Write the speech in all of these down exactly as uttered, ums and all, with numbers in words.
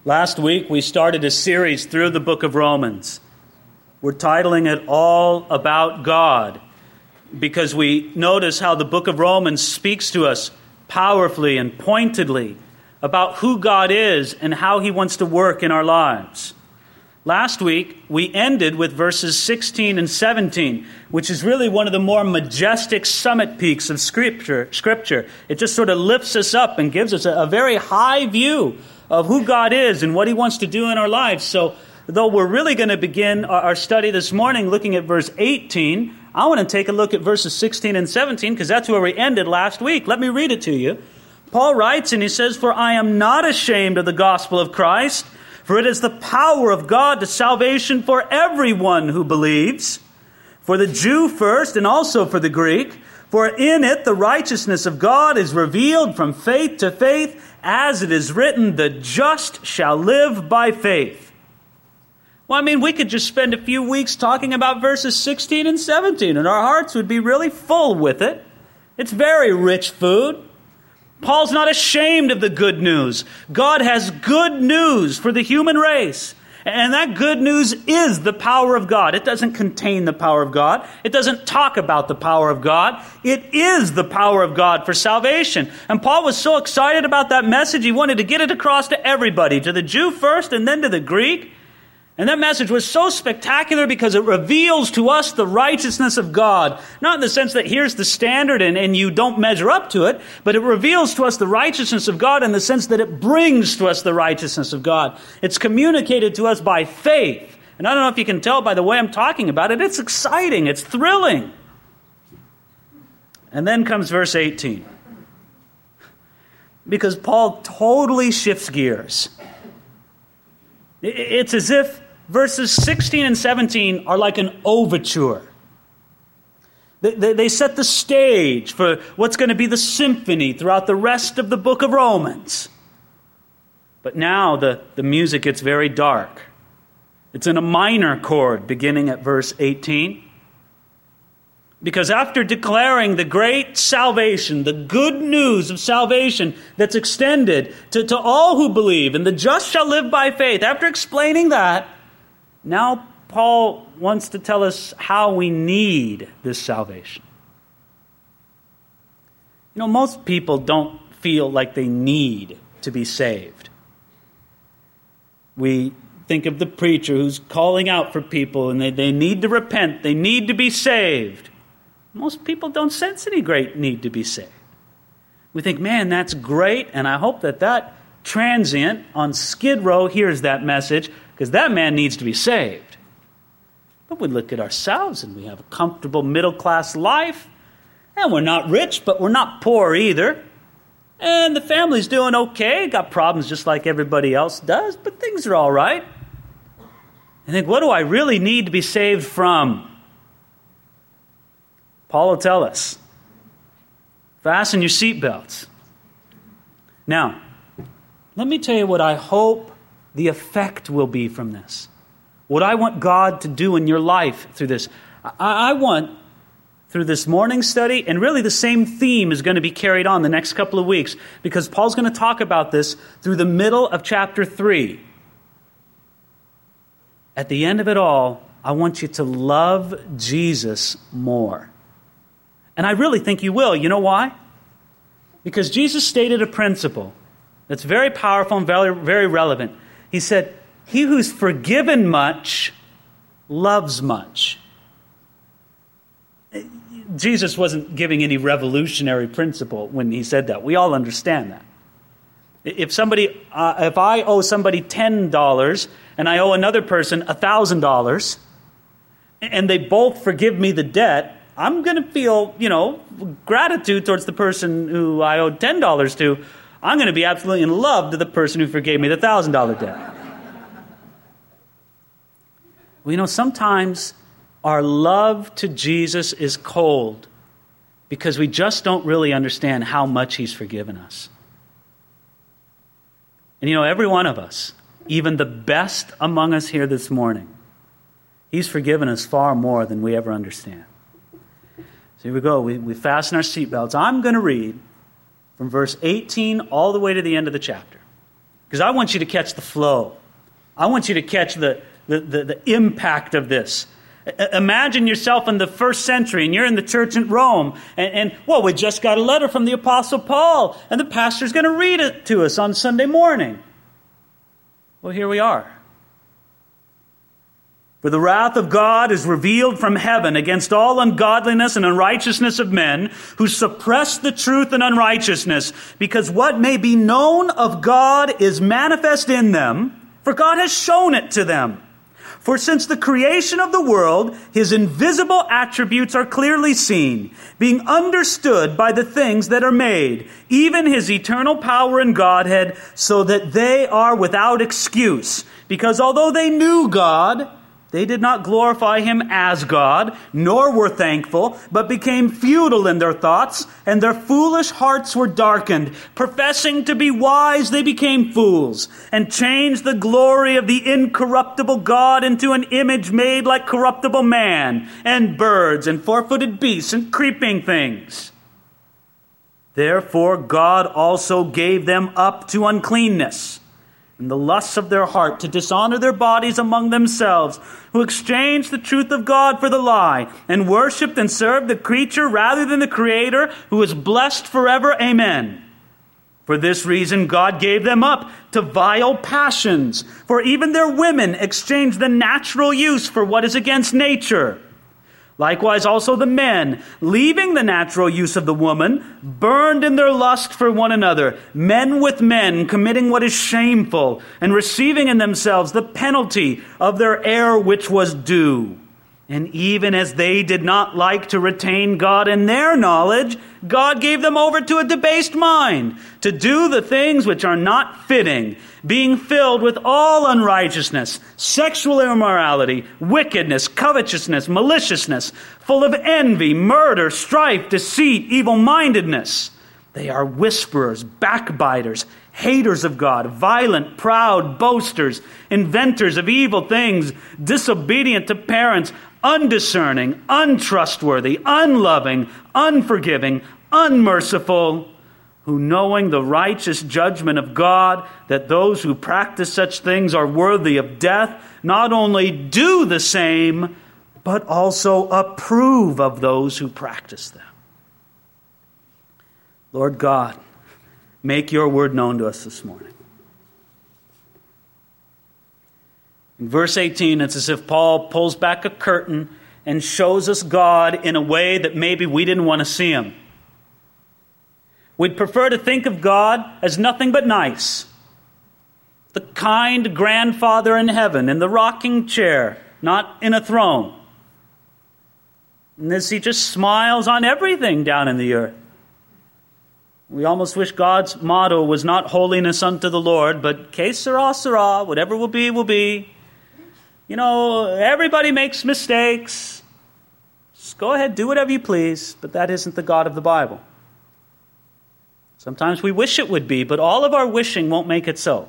Last week, we started a series through the book of Romans. We're titling it All About God because we notice how the book of Romans speaks to us powerfully and pointedly about who God is and how He wants to work in our lives. Last week, we ended with verses sixteen and seventeen, which is really one of the more majestic summit peaks of Scripture. Scripture. It just sort of lifts us up and gives us a, a very high view of who God is and what He wants to do in our lives. So, though we're really going to begin our study this morning looking at verse eighteen, I want to take a look at verses sixteen and seventeen because that's where we ended last week. Let me read it to you. Paul writes and he says, "For I am not ashamed of the gospel of Christ, for it is the power of God to salvation for everyone who believes, for the Jew first and also for the Greek. For in it the righteousness of God is revealed from faith to faith, as it is written, the just shall live by faith." Well, I mean, we could just spend a few weeks talking about verses sixteen and seventeen, and our hearts would be really full with it. It's very rich food. Paul's not ashamed of the good news. God has good news for the human race. And that good news is the power of God. It doesn't contain the power of God. It doesn't talk about the power of God. It is the power of God for salvation. And Paul was so excited about that message, he wanted to get it across to everybody, to the Jew first and then to the Greek. And that message was so spectacular because it reveals to us the righteousness of God. Not in the sense that here's the standard and, and you don't measure up to it, but it reveals to us the righteousness of God in the sense that it brings to us the righteousness of God. It's communicated to us by faith. And I don't know if you can tell by the way I'm talking about it, it's exciting, it's thrilling. And then comes verse eighteen. Because Paul totally shifts gears. It's as if verses sixteen and seventeen are like an overture. They, they, they set the stage for what's going to be the symphony throughout the rest of the book of Romans. But now the, the music gets very dark. It's in a minor chord beginning at verse eighteen. Because after declaring the great salvation, the good news of salvation that's extended to, to all who believe, and the just shall live by faith, after explaining that, now Paul wants to tell us how we need this salvation. You know, most people don't feel like they need to be saved. We think of the preacher who's calling out for people, and they, they need to repent, they need to be saved. Most people don't sense any great need to be saved. We think, man, that's great, and I hope that that transient on Skid Row hears that message, because that man needs to be saved. But we look at ourselves, and we have a comfortable middle-class life, and we're not rich, but we're not poor either. And the family's doing okay, got problems just like everybody else does, but things are all right. I think, what do I really need to be saved from? Paul will tell us, fasten your seatbelts. Now, let me tell you what I hope the effect will be from this. What I want God to do in your life through this. I, I want, through this morning study, and really the same theme is going to be carried on the next couple of weeks, because Paul's going to talk about this through the middle of chapter three. At the end of it all, I want you to love Jesus more. And I really think you will. You know why? Because Jesus stated a principle that's very powerful and very, very relevant. He said, he who's forgiven much loves much. Jesus wasn't giving any revolutionary principle when he said that. We all understand that. If somebody, uh, if I owe somebody ten dollars and I owe another person one thousand dollars, and they both forgive me the debt, I'm going to feel, you know, gratitude towards the person who I owed ten dollars to. I'm going to be absolutely in love to the person who forgave me the one thousand dollars debt. Well, you know, sometimes our love to Jesus is cold because we just don't really understand how much He's forgiven us. And you know, every one of us, even the best among us here this morning, He's forgiven us far more than we ever understand. Here we go. We, we fasten our seatbelts. I'm going to read from verse eighteen all the way to the end of the chapter. Because I want you to catch the flow. I want you to catch the, the, the, the impact of this. Imagine yourself in the first century and you're in the church in Rome. And, and, well, we just got a letter from the Apostle Paul and the pastor's going to read it to us on Sunday morning. Well, here we are. For the wrath of God is revealed from heaven against all ungodliness and unrighteousness of men who suppress the truth in unrighteousness, because what may be known of God is manifest in them, for God has shown it to them. For since the creation of the world, his invisible attributes are clearly seen, being understood by the things that are made, even his eternal power and Godhead, so that they are without excuse. Because although they knew God, they did not glorify him as God, nor were thankful, but became futile in their thoughts, and their foolish hearts were darkened. Professing to be wise, they became fools, and changed the glory of the incorruptible God into an image made like corruptible man, and birds, and four-footed beasts, and creeping things. Therefore God also gave them up to uncleanness, and the lusts of their heart, to dishonor their bodies among themselves, who exchanged the truth of God for the lie, and worshipped and served the creature rather than the Creator, who is blessed forever. Amen. For this reason God gave them up to vile passions, for even their women exchanged the natural use for what is against nature. Likewise also the men, leaving the natural use of the woman, burned in their lust for one another, men with men, committing what is shameful, and receiving in themselves the penalty of their error which was due. And even as they did not like to retain God in their knowledge, God gave them over to a debased mind, to do the things which are not fitting, being filled with all unrighteousness, sexual immorality, wickedness, covetousness, maliciousness, full of envy, murder, strife, deceit, evil-mindedness. They are whisperers, backbiters, haters of God, violent, proud, boasters, inventors of evil things, disobedient to parents, undiscerning, untrustworthy, unloving, unforgiving, unmerciful, who knowing the righteous judgment of God, that those who practice such things are worthy of death, not only do the same, but also approve of those who practice them. Lord God, make your word known to us this morning. In verse eighteen, it's as if Paul pulls back a curtain and shows us God in a way that maybe we didn't want to see him. We'd prefer to think of God as nothing but nice. The kind grandfather in heaven, in the rocking chair, not in a throne. And as he just smiles on everything down in the earth. We almost wish God's motto was not holiness unto the Lord, but que sera, sera, whatever will be, will be. You know, everybody makes mistakes. Just go ahead, do whatever you please, but that isn't the God of the Bible. Sometimes we wish it would be, but all of our wishing won't make it so.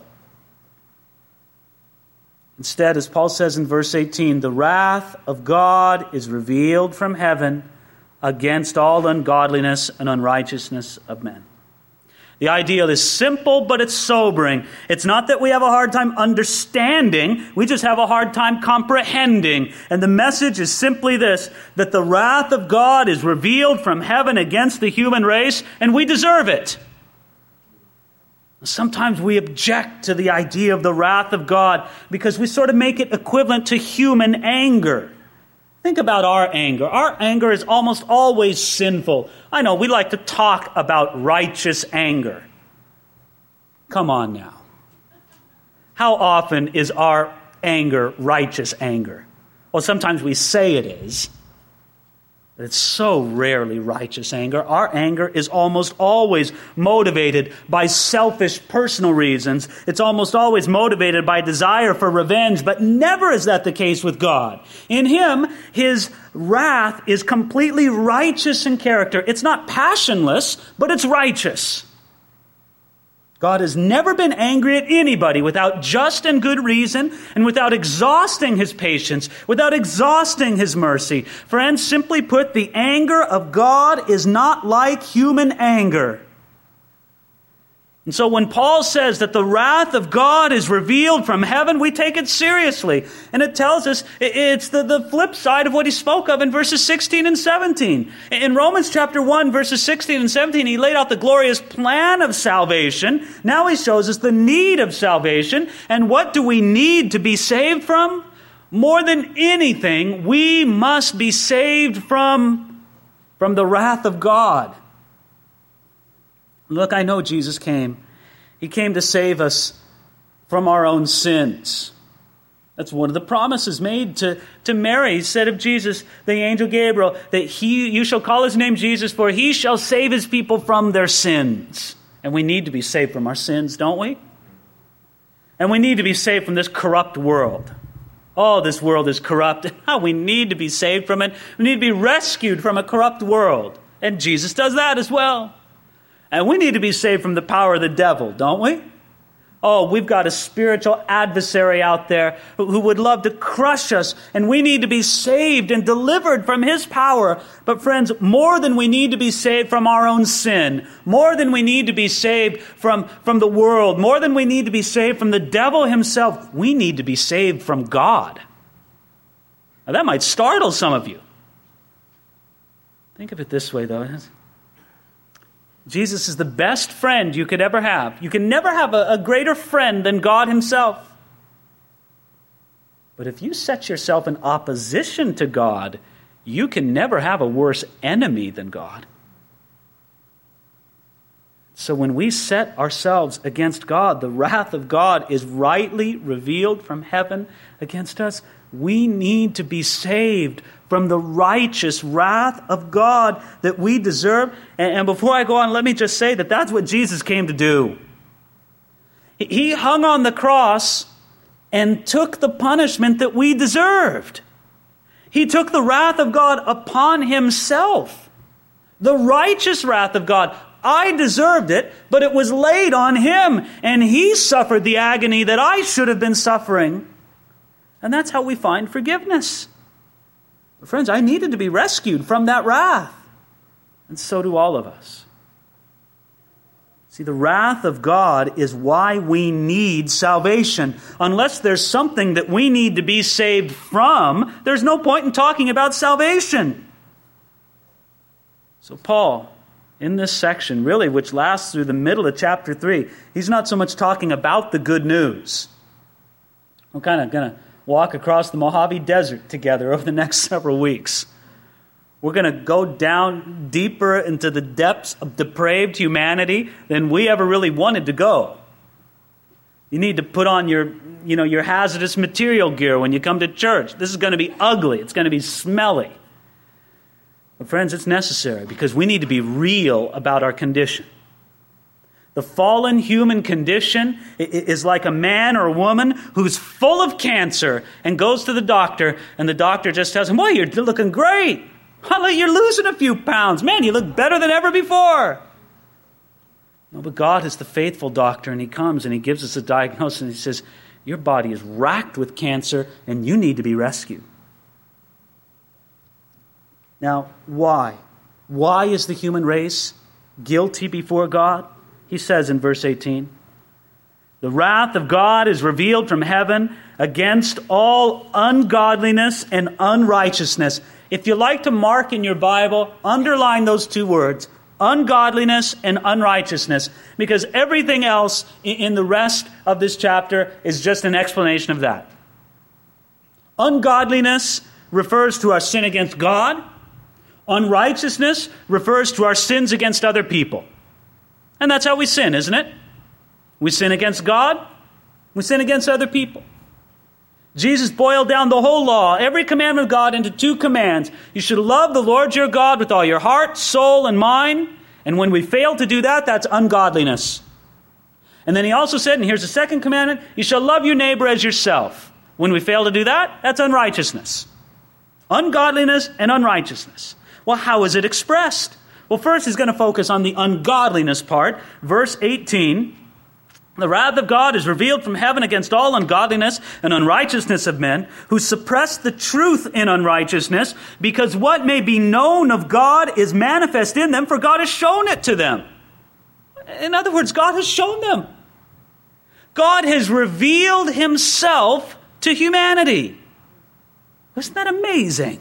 Instead, as Paul says in verse eighteen, the wrath of God is revealed from heaven against all ungodliness and unrighteousness of men. The ideal is simple, but it's sobering. It's not that we have a hard time understanding, we just have a hard time comprehending. And the message is simply this, that the wrath of God is revealed from heaven against the human race, and we deserve it. Sometimes we object to the idea of the wrath of God because we sort of make it equivalent to human anger. Think about our anger. Our anger is almost always sinful. I know we like to talk about righteous anger. Come on now. How often is our anger righteous anger? Well, sometimes we say it is. But it's so rarely righteous anger. Our anger is almost always motivated by selfish personal reasons. It's almost always motivated by desire for revenge, but never is that the case with God. In him, his wrath is completely righteous in character. It's not passionless, but it's righteous. God has never been angry at anybody without just and good reason and without exhausting his patience, without exhausting his mercy. Friends, simply put, the anger of God is not like human anger. And so when Paul says that the wrath of God is revealed from heaven, we take it seriously. And it tells us it's the, the flip side of what he spoke of in verses sixteen and seventeen. In Romans chapter one, verses sixteen and seventeen, he laid out the glorious plan of salvation. Now he shows us the need of salvation. And what do we need to be saved from? More than anything, we must be saved from, from the wrath of God. Look, I know Jesus came. He came to save us from our own sins. That's one of the promises made to, to Mary. He said of Jesus, the angel Gabriel, that he you shall call his name Jesus, for he shall save his people from their sins. And we need to be saved from our sins, don't we? And we need to be saved from this corrupt world. Oh, this world is corrupt. We need to be saved from it. We need to be rescued from a corrupt world. And Jesus does that as well. And we need to be saved from the power of the devil, don't we? Oh, we've got a spiritual adversary out there who, who would love to crush us, and we need to be saved and delivered from his power. But friends, more than we need to be saved from our own sin, more than we need to be saved from, from the world, more than we need to be saved from the devil himself, we need to be saved from God. Now, that might startle some of you. Think of it this way, though. Jesus is the best friend you could ever have. You can never have a, a greater friend than God himself. But if you set yourself in opposition to God, you can never have a worse enemy than God. So when we set ourselves against God, the wrath of God is rightly revealed from heaven against us. We need to be saved from the righteous wrath of God that we deserve. And, and before I go on, let me just say that that's what Jesus came to do. He hung on the cross and took the punishment that we deserved. He took the wrath of God upon himself. The righteous wrath of God. I deserved it, but it was laid on him. And he suffered the agony that I should have been suffering. And that's how we find forgiveness. But friends, I needed to be rescued from that wrath. And so do all of us. See, the wrath of God is why we need salvation. Unless there's something that we need to be saved from, there's no point in talking about salvation. So Paul, in this section, really, which lasts through the middle of chapter three, he's not so much talking about the good news. We're kind of going to walk across the Mojave Desert together over the next several weeks. We're going to go down deeper into the depths of depraved humanity than we ever really wanted to go. You need to put on your, you know, your hazardous material gear when you come to church. This is going to be ugly. It's going to be smelly. But friends, it's necessary because we need to be real about our condition. The fallen human condition is like a man or a woman who's full of cancer and goes to the doctor, and the doctor just tells him, well, you're looking great. You're losing a few pounds. Man, you look better than ever before. No, but God is the faithful doctor, and he comes and he gives us a diagnosis, and he says, your body is racked with cancer, and you need to be rescued. Now, why? Why is the human race guilty before God? He says in verse eighteen, the wrath of God is revealed from heaven against all ungodliness and unrighteousness. If you like to mark in your Bible, underline those two words, ungodliness and unrighteousness, because everything else in the rest of this chapter is just an explanation of that. Ungodliness refers to our sin against God. Unrighteousness refers to our sins against other people. And that's how we sin, isn't it? We sin against God. We sin against other people. Jesus boiled down the whole law, every commandment of God, into two commands. You should love the Lord your God with all your heart, soul, and mind. And when we fail to do that, that's ungodliness. And then he also said, and here's the second commandment, you shall love your neighbor as yourself. When we fail to do that, that's unrighteousness. Ungodliness and unrighteousness. Well, how is it expressed? Well, first he's going to focus on the ungodliness part. Verse eighteen, the wrath of God is revealed from heaven against all ungodliness and unrighteousness of men who suppress the truth in unrighteousness, because what may be known of God is manifest in them, for God has shown it to them. In other words, God has shown them. God has revealed himself to humanity. Isn't that amazing?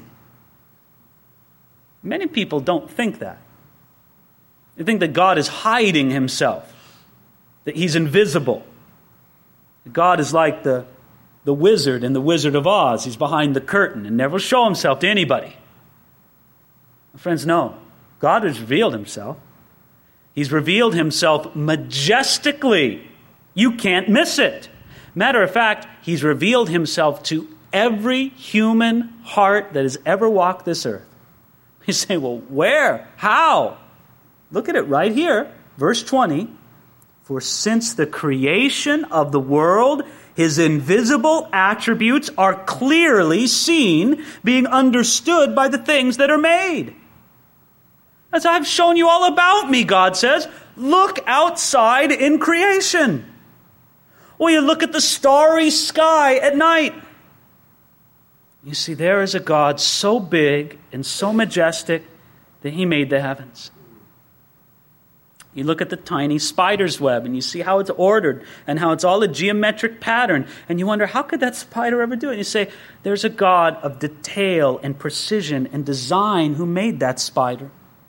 Many people don't think that. They think that God is hiding himself, that he's invisible. God is like the, the wizard in The Wizard of Oz. He's behind the curtain and never will show himself to anybody. Friends, no. God has revealed himself. He's revealed himself majestically. You can't miss it. Matter of fact, he's revealed himself to every human heart that has ever walked this earth. You say, well, where? How? Look at it right here. Verse twenty. For since the creation of the world, his invisible attributes are clearly seen, being understood by the things that are made. As I've shown you all about me, God says, look outside in creation. Or you look at the starry sky at night. You see, there is a God so big and so majestic that he made the heavens. You look at the tiny spider's web and you see how it's ordered and how it's all a geometric pattern. And you wonder, how could that spider ever do it? And you say, there's a God of detail and precision and design who made that spider.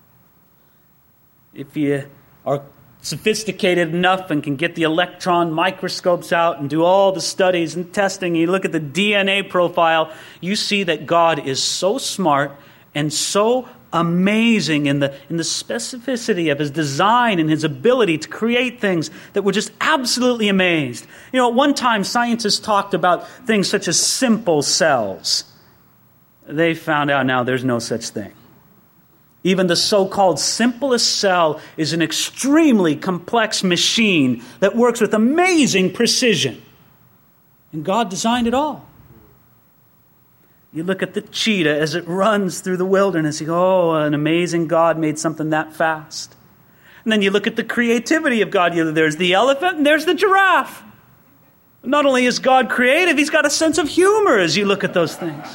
If you are sophisticated enough and can get the electron microscopes out and do all the studies and testing, and you look at the D N A profile, you see that God is so smart and so amazing in the in the specificity of his design and his ability to create things that we're just absolutely amazed. You know, at one time scientists talked about things such as simple cells. They found out now there's no such thing. Even the so-called simplest cell is an extremely complex machine that works with amazing precision. And God designed it all. You look at the cheetah as it runs through the wilderness. You go, oh, an amazing God made something that fast. And then you look at the creativity of God. There's the elephant and there's the giraffe. Not only is God creative, he's got a sense of humor as you look at those things.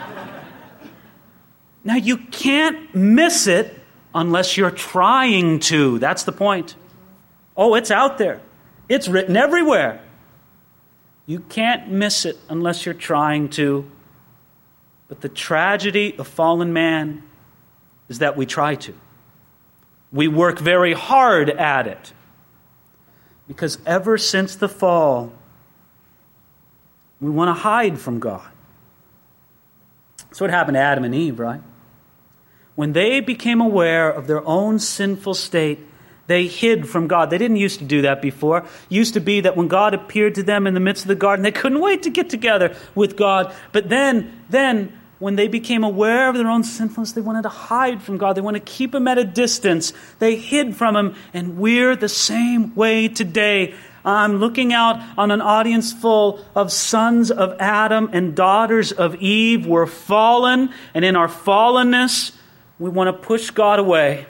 Now, you can't miss it unless you're trying to. That's the point. Oh, it's out there. It's written everywhere. You can't miss it unless you're trying to. But the tragedy of fallen man is that we try to. We work very hard at it. Because ever since the fall, we want to hide from God. That's what happened to Adam and Eve, right? When they became aware of their own sinful state, they hid from God. They didn't used to do that before. It used to be that when God appeared to them in the midst of the garden, they couldn't wait to get together with God. But then, then, when they became aware of their own sinfulness, they wanted to hide from God. They wanted to keep him at a distance. They hid from him. And we're the same way today. I'm looking out on an audience full of sons of Adam and daughters of Eve. We're fallen, and in our fallenness, we want to push God away.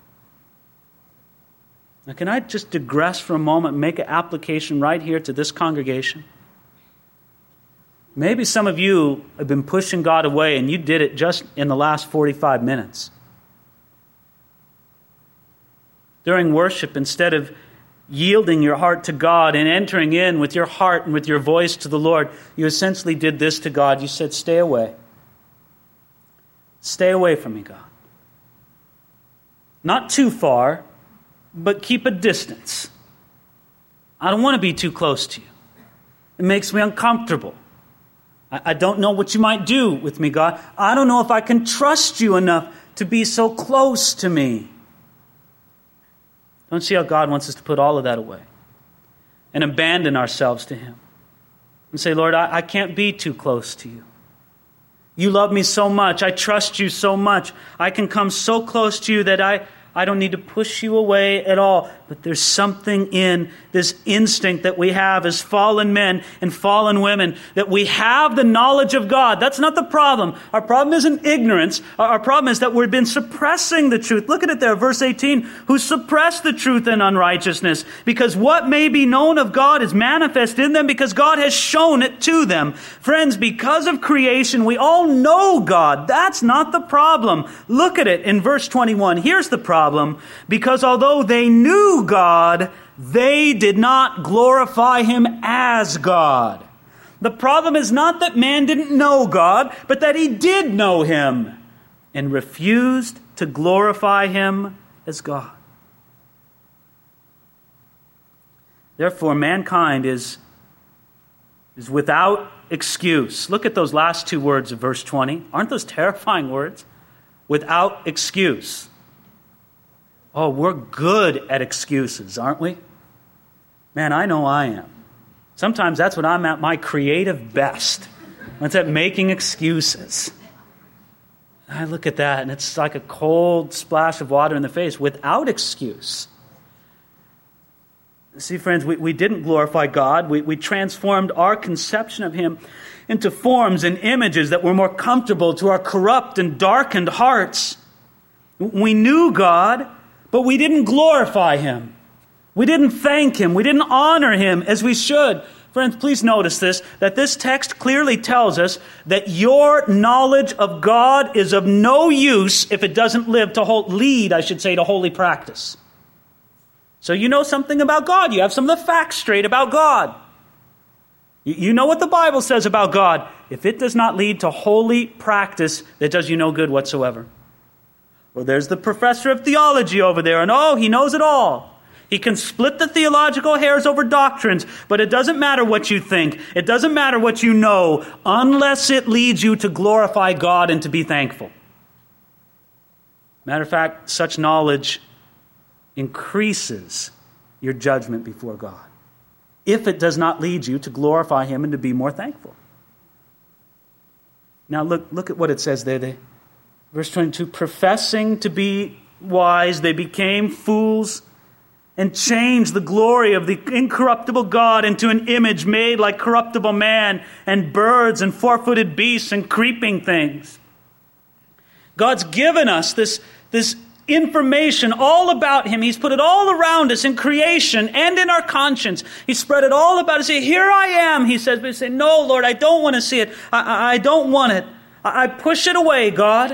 Now, can I just digress for a moment and make an application right here to this congregation? Maybe some of you have been pushing God away, and you did it just in the last forty-five minutes. During worship, instead of yielding your heart to God and entering in with your heart and with your voice to the Lord, you essentially did this to God. You said, stay away. Stay away from me, God. Not too far, but keep a distance. I don't want to be too close to you. It makes me uncomfortable. I, I don't know what you might do with me, God. I don't know if I can trust you enough to be so close to me. Don't see how God wants us to put all of that away and abandon ourselves to him and say, Lord, I, I can't be too close to you. You love me so much. I trust you so much. I can come so close to you that I, I don't need to push you away at all. But there's something in this instinct that we have as fallen men and fallen women, that we have the knowledge of God. That's not the problem. Our problem isn't ignorance. Our problem is that we've been suppressing the truth. Look at it there, verse eighteen. Who suppress the truth in unrighteousness, because what may be known of God is manifest in them, because God has shown it to them. Friends, because of creation, we all know God. That's not the problem. Look at it in verse twenty-one. Here's the problem. problem, because although they knew God, they did not glorify him as God. The problem is not that man didn't know God, but that he did know him and refused to glorify him as God. Therefore, mankind is, is without excuse. Look at those last two words of verse twenty. Aren't those terrifying words? Without excuse. Oh, we're good at excuses, aren't we? Man, I know I am. Sometimes that's when I'm at my creative best. It's at making excuses. I look at that and it's like a cold splash of water in the face without excuse. See, friends, we, we didn't glorify God. We, we transformed our conception of him into forms and images that were more comfortable to our corrupt and darkened hearts. We knew God, but we didn't glorify him. We didn't thank him. We didn't honor him as we should. Friends, please notice this, that this text clearly tells us that your knowledge of God is of no use if it doesn't live to hold, lead, I should say, to holy practice. So you know something about God. You have some of the facts straight about God. You, you know what the Bible says about God. If it does not lead to holy practice, it does you no good whatsoever. Well, there's the professor of theology over there, and oh, he knows it all. He can split the theological hairs over doctrines, but it doesn't matter what you think. It doesn't matter what you know, unless it leads you to glorify God and to be thankful. Matter of fact, such knowledge increases your judgment before God, if it does not lead you to glorify him and to be more thankful. Now look, look at what it says there. They, verse twenty-two, professing to be wise, they became fools and changed the glory of the incorruptible God into an image made like corruptible man and birds and four-footed beasts and creeping things. God's given us this, this information all about him. He's put it all around us in creation and in our conscience. He spread it all about us. Say, here I am, he says. But we say, no, Lord, I don't want to see it. I, I, I don't want it. I, I push it away, God.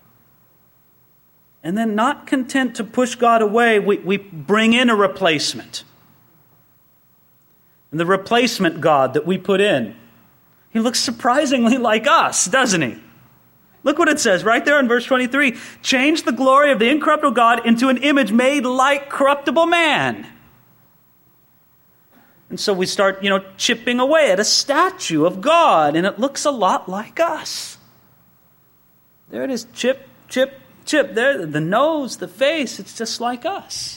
And then not content to push God away, we, we bring in a replacement. And the replacement God that we put in, he looks surprisingly like us, doesn't he? Look what it says right there in verse twenty-three. Change the glory of the incorruptible God into an image made like corruptible man. And so we start, you know, chipping away at a statue of God, and it looks a lot like us. There it is, chip, chip, chip. There, the nose, the face, it's just like us.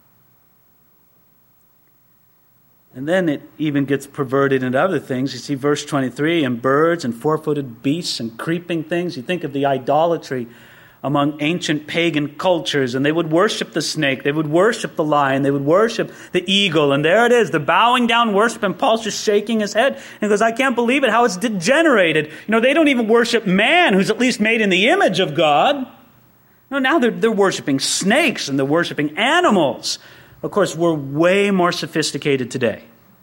And then it even gets perverted into other things. You see verse twenty-three, and birds and four-footed beasts and creeping things. You think of the idolatry among ancient pagan cultures, and they would worship the snake, they would worship the lion, they would worship the eagle, and there it is, they're bowing down worship, and Paul's just shaking his head, and he goes, I can't believe it, how it's degenerated. You know, they don't even worship man, who's at least made in the image of God. No, now they're, they're worshiping snakes, and they're worshiping animals. Of course, we're way more sophisticated today.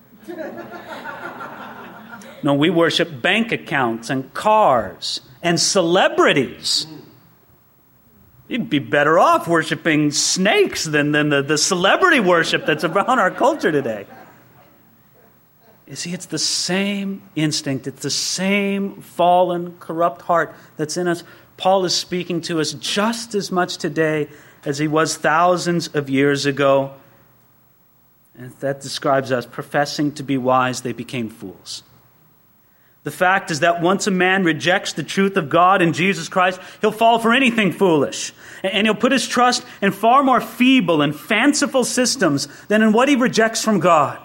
No, we worship bank accounts and cars and celebrities. You'd be better off worshiping snakes than, than the, the celebrity worship that's around our culture today. You see, it's the same instinct. It's the same fallen, corrupt heart that's in us. Paul is speaking to us just as much today as he was thousands of years ago. And that describes us. Professing to be wise, they became fools. The fact is that once a man rejects the truth of God in Jesus Christ, he'll fall for anything foolish. And he'll put his trust in far more feeble and fanciful systems than in what he rejects from God.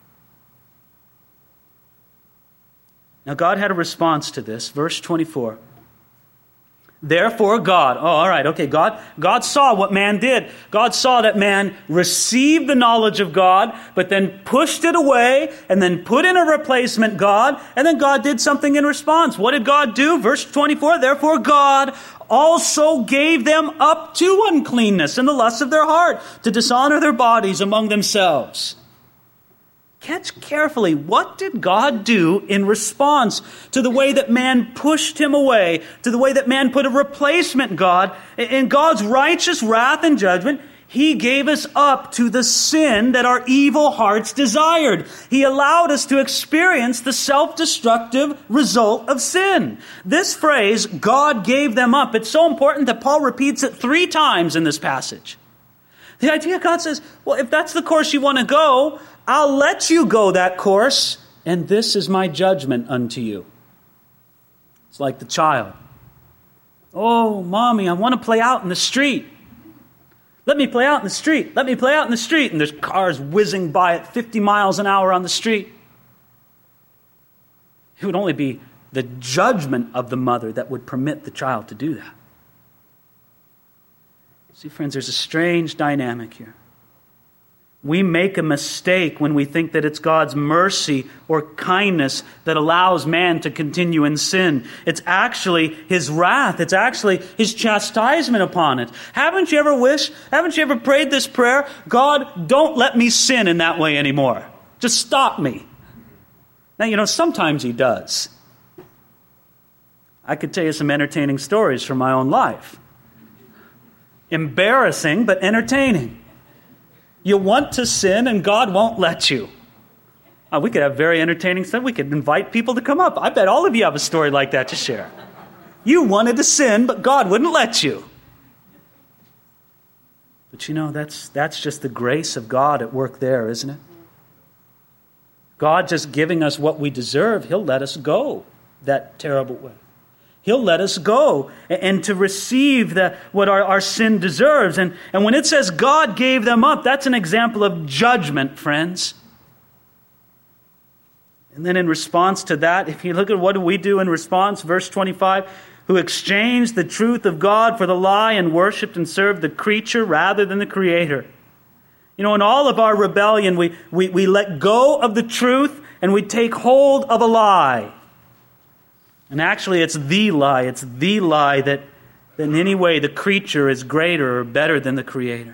Now, God had a response to this. Verse twenty-four. Therefore God, oh, all right, okay, God, God saw what man did. God saw that man received the knowledge of God, but then pushed it away, and then put in a replacement God, and then God did something in response. What did God do? Verse twenty-four, therefore God also gave them up to uncleanness and the lusts of their heart, to dishonor their bodies among themselves. Catch carefully, what did God do in response to the way that man pushed him away, to the way that man put a replacement God? In God's righteous wrath and judgment, he gave us up to the sin that our evil hearts desired. He allowed us to experience the self-destructive result of sin. This phrase, God gave them up, it's so important that Paul repeats it three times in this passage. The idea, God says, well, if that's the course you want to go, I'll let you go that course, and this is my judgment unto you. It's like the child. Oh, Mommy, I want to play out in the street. Let me play out in the street. Let me play out in the street. And there's cars whizzing by at fifty miles an hour on the street. It would only be the judgment of the mother that would permit the child to do that. See, friends, there's a strange dynamic here. We make a mistake when we think that it's God's mercy or kindness that allows man to continue in sin. It's actually His wrath. It's actually His chastisement upon it. Haven't you ever wished, haven't you ever prayed this prayer? God, don't let me sin in that way anymore. Just stop me. Now, you know, sometimes He does. I could tell you some entertaining stories from my own life. Embarrassing, but entertaining. You want to sin and God won't let you. Oh, we could have very entertaining stuff. We could invite people to come up. I bet all of you have a story like that to share. You wanted to sin, but God wouldn't let you. But you know, that's, that's just the grace of God at work there, isn't it? God just giving us what we deserve, He'll let us go that terrible way. He'll let us go and to receive the, what our, our sin deserves. And, and when it says God gave them up, that's an example of judgment, friends. And then in response to that, if you look at what do we do in response, verse twenty-five, who exchanged the truth of God for the lie and worshipped and served the creature rather than the Creator. You know, in all of our rebellion, we, we, we let go of the truth and we take hold of a lie. And actually, it's the lie. It's the lie that, that in any way the creature is greater or better than the Creator.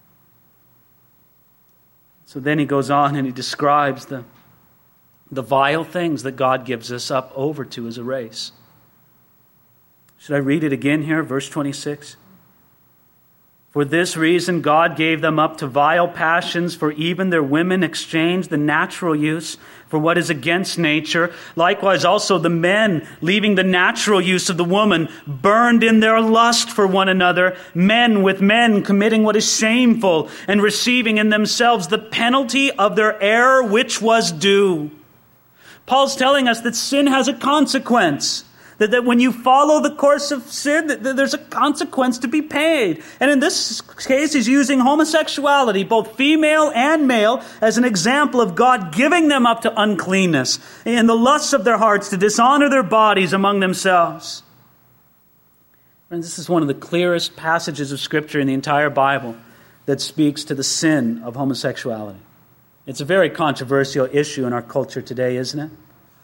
So then he goes on and he describes the, the vile things that God gives us up over to as a race. Should I read it again here? Verse twenty-six. For this reason God gave them up to vile passions, for even their women exchanged the natural use for what is against nature. Likewise also the men, leaving the natural use of the woman, burned in their lust for one another, men with men committing what is shameful, and receiving in themselves the penalty of their error which was due. Paul's telling us that sin has a consequence. That, that when you follow the course of sin, that, that there's a consequence to be paid. And in this case, he's using homosexuality, both female and male, as an example of God giving them up to uncleanness in the lusts of their hearts to dishonor their bodies among themselves. Friends, this is one of the clearest passages of Scripture in the entire Bible that speaks to the sin of homosexuality. It's a very controversial issue in our culture today, isn't it?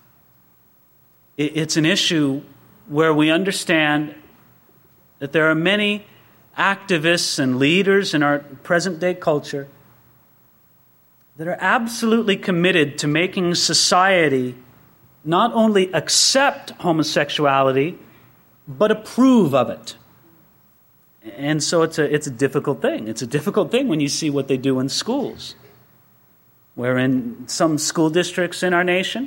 It's an issue where we understand that there are many activists and leaders in our present-day culture that are absolutely committed to making society not only accept homosexuality, but approve of it. And so it's a, it's a difficult thing. It's a difficult thing when you see what they do in schools, where in some school districts in our nation,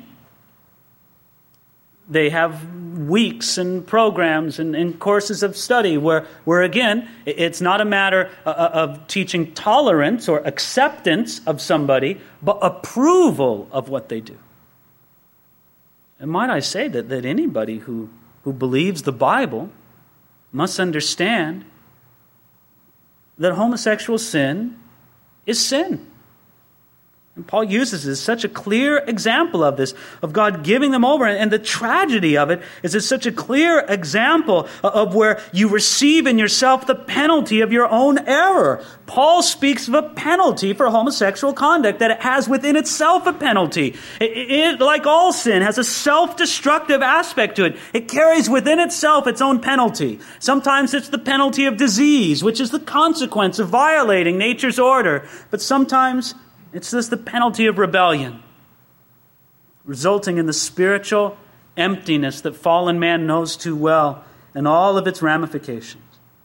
they have weeks and programs and, and courses of study where, where, again, it's not a matter of teaching tolerance or acceptance of somebody, but approval of what they do. And might I say that, that anybody who, who believes the Bible must understand that homosexual sin is sin. And Paul uses this as such a clear example of this, of God giving them over. And the tragedy of it is it's such a clear example of where you receive in yourself the penalty of your own error. Paul speaks of a penalty for homosexual conduct, that it has within itself a penalty. It, it, like all sin, has a self-destructive aspect to it. It carries within itself its own penalty. Sometimes it's the penalty of disease, which is the consequence of violating nature's order. But sometimes, It's just the penalty of rebellion, resulting in the spiritual emptiness that fallen man knows too well and all of its ramifications.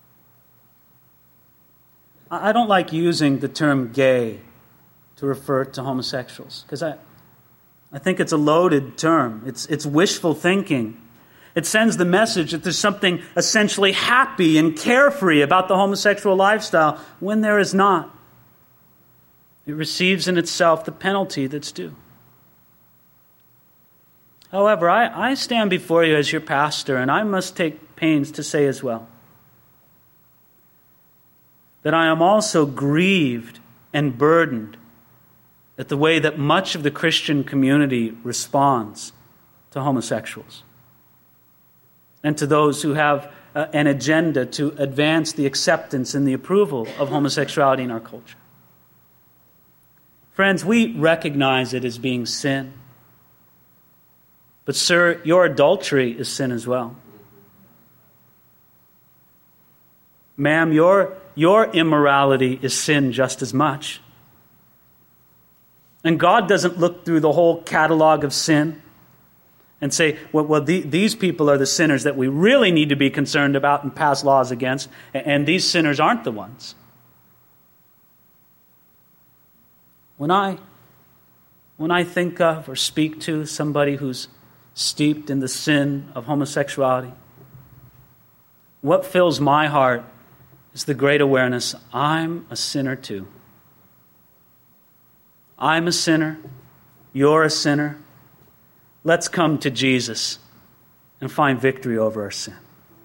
I don't like using the term gay to refer to homosexuals because I, I think it's a loaded term. It's, it's wishful thinking. It sends the message that there's something essentially happy and carefree about the homosexual lifestyle when there is not. It receives in itself the penalty that's due. However, I, I stand before you as your pastor, and I must take pains to say as well that I am also grieved and burdened at the way that much of the Christian community responds to homosexuals and to those who have uh, an agenda to advance the acceptance and the approval of homosexuality in our culture. Friends, we recognize it as being sin. But sir, your adultery is sin as well. Ma'am, your, your immorality is sin just as much. And God doesn't look through the whole catalog of sin and say, well, well the, these people are the sinners that we really need to be concerned about and pass laws against, and these sinners aren't the ones. When I, when I think of or speak to somebody who's steeped in the sin of homosexuality, what fills my heart is the great awareness, I'm a sinner too. I'm a sinner. You're a sinner. Let's come to Jesus and find victory over our sin.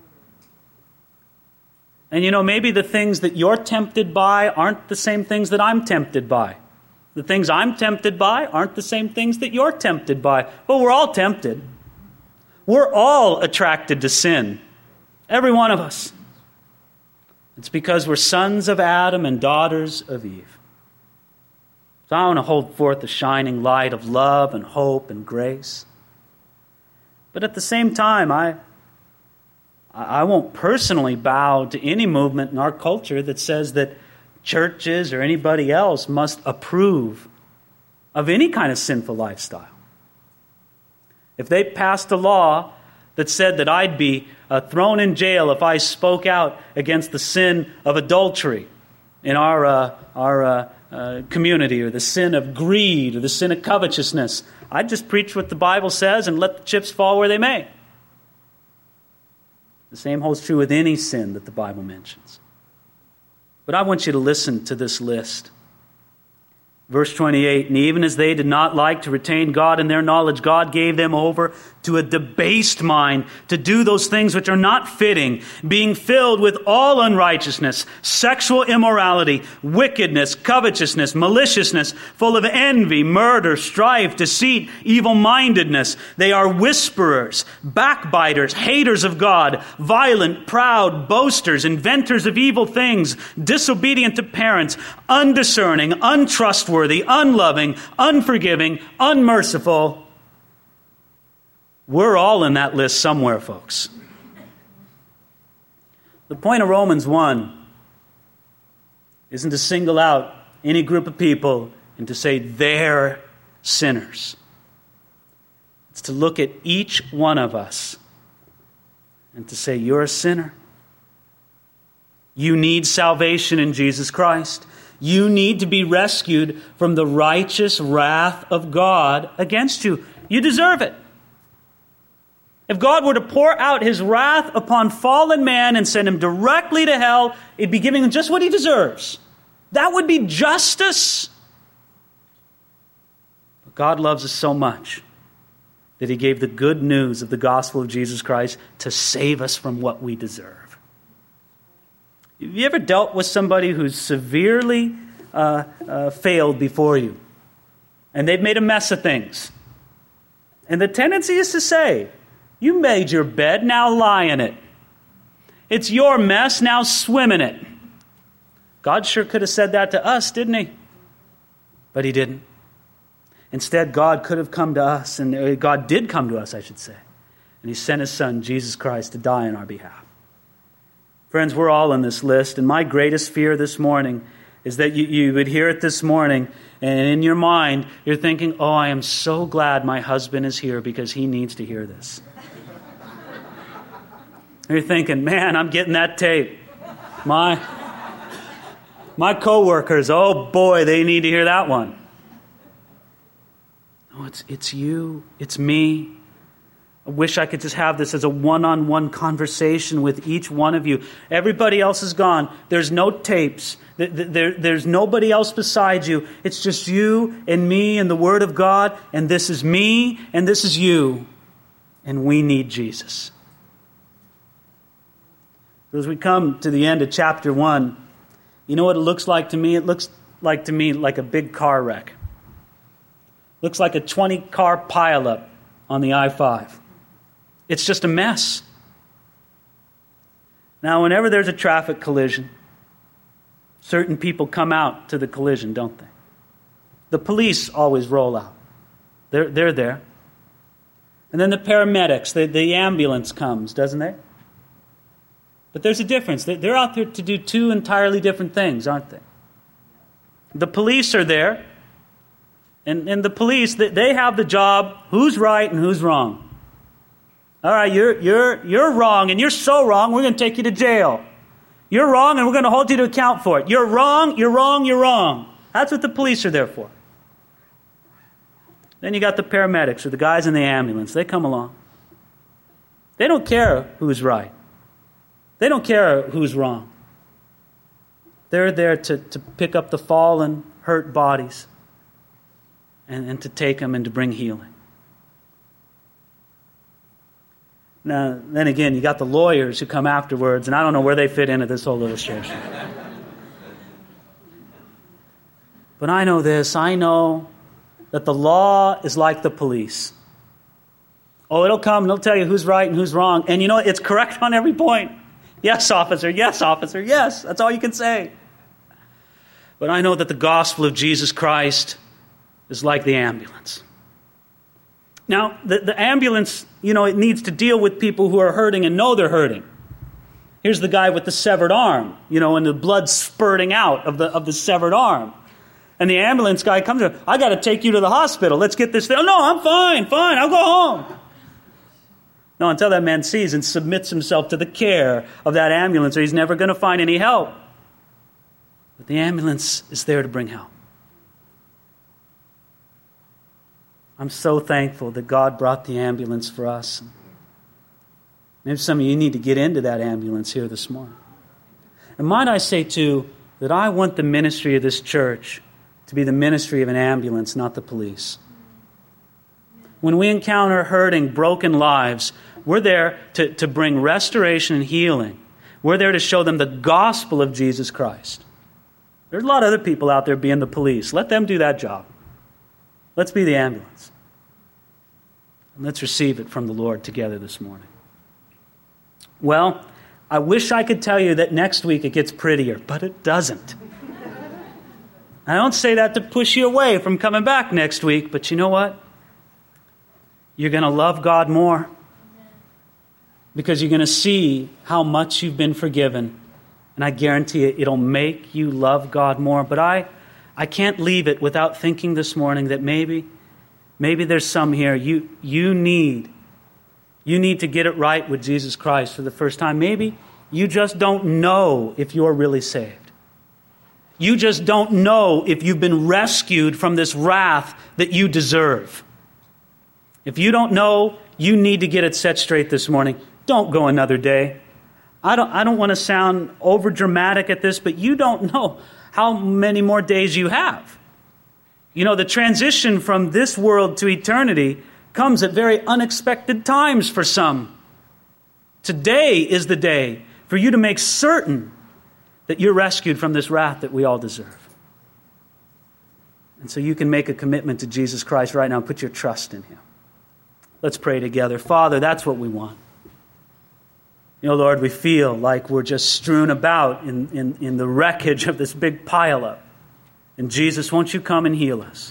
And you know, maybe the things that you're tempted by aren't the same things that I'm tempted by. The things I'm tempted by aren't the same things that you're tempted by. But we're all tempted. We're all attracted to sin. Every one of us. It's because we're sons of Adam and daughters of Eve. So I want to hold forth the shining light of love and hope and grace. But at the same time, I, I won't personally bow to any movement in our culture that says that churches or anybody else must approve of any kind of sinful lifestyle. If they passed a law that said that I'd be uh, thrown in jail if I spoke out against the sin of adultery in our uh, our uh, uh, community, or the sin of greed, or the sin of covetousness, I'd just preach what the Bible says and let the chips fall where they may. The same holds true with any sin that the Bible mentions. But I want you to listen to this list. Verse twenty-eight, and even as they did not like to retain God in their knowledge, God gave them over to a debased mind to do those things which are not fitting, being filled with all unrighteousness, sexual immorality, wickedness, covetousness, maliciousness, full of envy, murder, strife, deceit, evil-mindedness. They are whisperers, backbiters, haters of God, violent, proud, boasters, inventors of evil things, disobedient to parents, undiscerning, untrustworthy, unloving, unforgiving, unmerciful. We're all in that list somewhere, folks. The point of Romans one isn't to single out any group of people and to say they're sinners. It's to look at each one of us and to say, you're a sinner. You need salvation in Jesus Christ. You need to be rescued from the righteous wrath of God against you. You deserve it. If God were to pour out His wrath upon fallen man and send him directly to hell, it'd be giving him just what he deserves. That would be justice. But God loves us so much that He gave the good news of the gospel of Jesus Christ to save us from what we deserve. Have you ever dealt with somebody who's severely uh, uh, failed before you? And they've made a mess of things. And the tendency is to say, you made your bed, now lie in it. It's your mess, now swim in it. God sure could have said that to us, didn't He? But He didn't. Instead, God could have come to us, and God did come to us, I should say. And He sent His Son, Jesus Christ, to die on our behalf. Friends, we're all in this list, and my greatest fear this morning is that you, you would hear it this morning, and in your mind, you're thinking, oh, I am so glad my husband is here because he needs to hear this. You're thinking, man, I'm getting that tape. My, my coworkers, oh boy, they need to hear that one. No, it's, it's you, it's me. I wish I could just have this as a one-on-one conversation with each one of you. Everybody else is gone. There's no tapes. There, there's nobody else beside you. It's just you and me and the Word of God. And this is me and this is you. And we need Jesus. So as we come to the end of chapter one, you know what it looks like to me? It looks like to me like a big car wreck. Looks like a twenty-car pileup on the I five. It's just a mess. Now, whenever there's a traffic collision, certain people come out to the collision, don't they? The police always roll out. They're, they're there. And then the paramedics, the, the ambulance comes, doesn't it? But there's a difference. They're out there to do two entirely different things, aren't they? The police are there. And, and the police, they have the job, who's right and who's wrong. All right, you're, you're, you're wrong, and you're so wrong, we're going to take you to jail. You're wrong, and we're going to hold you to account for it. You're wrong, you're wrong, you're wrong. That's what the police are there for. Then you got the paramedics, or the guys in the ambulance. They come along. They don't care who's right. They don't care who's wrong. They're there to, to pick up the fallen, hurt bodies and, and to take them and to bring healing. Now, then again, you got the lawyers who come afterwards, and I don't know where they fit into this whole illustration. But I know this. I know that the law is like the police. Oh, it'll come and it'll tell you who's right and who's wrong. And you know, it's correct on every point. Yes, officer. Yes, officer. Yes. That's all you can say. But I know that the gospel of Jesus Christ is like the ambulance. Now, the, the ambulance, you know, it needs to deal with people who are hurting and know they're hurting. Here's the guy with the severed arm, you know, and the blood spurting out of the of the severed arm. And the ambulance guy comes in, I got to take you to the hospital. Let's get this thing. Oh, no, I'm fine, fine. I'll go home. No, until that man sees and submits himself to the care of that ambulance, or he's never going to find any help. But the ambulance is there to bring help. I'm so thankful that God brought the ambulance for us. Maybe some of you need to get into that ambulance here this morning. And might I say, too, that I want the ministry of this church to be the ministry of an ambulance, not the police. When we encounter hurting, broken lives, we're there to, to bring restoration and healing. We're there to show them the gospel of Jesus Christ. There's a lot of other people out there being the police. Let them do that job. Let's be the ambulance. And let's receive it from the Lord together this morning. Well, I wish I could tell you that next week it gets prettier, but it doesn't. I don't say that to push you away from coming back next week, but you know what? You're going to love God more because you're going to see how much you've been forgiven. And I guarantee you, it'll make you love God more. But I, I can't leave it without thinking this morning that maybe, maybe there's some here, you, you need, you need to get it right with Jesus Christ for the first time. Maybe you just don't know if you're really saved. You just don't know if you've been rescued from this wrath that you deserve. If you don't know, you need to get it set straight this morning. Don't go another day. I don't, I don't want to sound over dramatic at this, but you don't know how many more days you have. You know, the transition from this world to eternity comes at very unexpected times for some. Today is the day for you to make certain that you're rescued from this wrath that we all deserve. And so you can make a commitment to Jesus Christ right now and put your trust in Him. Let's pray together. Father, that's what we want. You know, Lord, we feel like we're just strewn about in, in, in the wreckage of this big pileup. And Jesus, won't you come and heal us?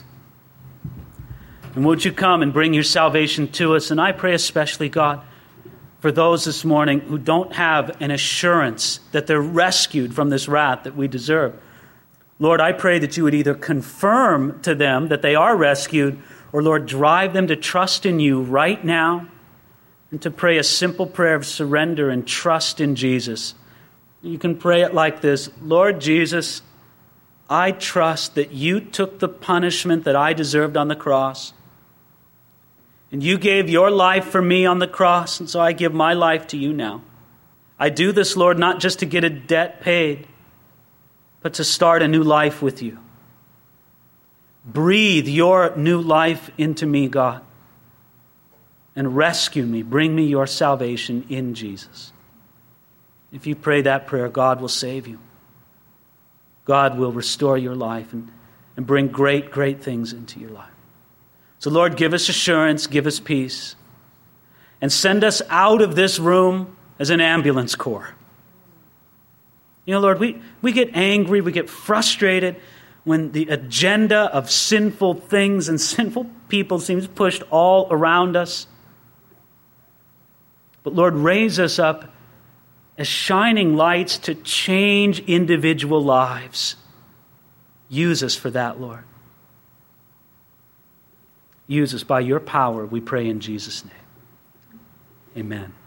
And won't you come and bring your salvation to us? And I pray especially, God, for those this morning who don't have an assurance that they're rescued from this wrath that we deserve. Lord, I pray that you would either confirm to them that they are rescued, or Lord, drive them to trust in you right now and to pray a simple prayer of surrender and trust in Jesus. You can pray it like this: Lord Jesus, I trust that you took the punishment that I deserved on the cross, and you gave your life for me on the cross, and so I give my life to you now. I do this, Lord, not just to get a debt paid, but to start a new life with you. Breathe your new life into me, God, and rescue me. Bring me your salvation in Jesus. If you pray that prayer, God will save you. God will restore your life and, and bring great, great things into your life. So, Lord, give us assurance, give us peace, and send us out of this room as an ambulance corps. You know, Lord, we, we get angry, we get frustrated when the agenda of sinful things and sinful people seems pushed all around us. But Lord, raise us up as shining lights to change individual lives. Use us for that, Lord. Use us by your power, we pray in Jesus' name. Amen.